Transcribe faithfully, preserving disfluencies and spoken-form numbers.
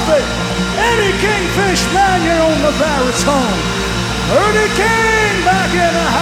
trumpet. Eddie Kingfish Manion on the baritone. Eddie King back in the house.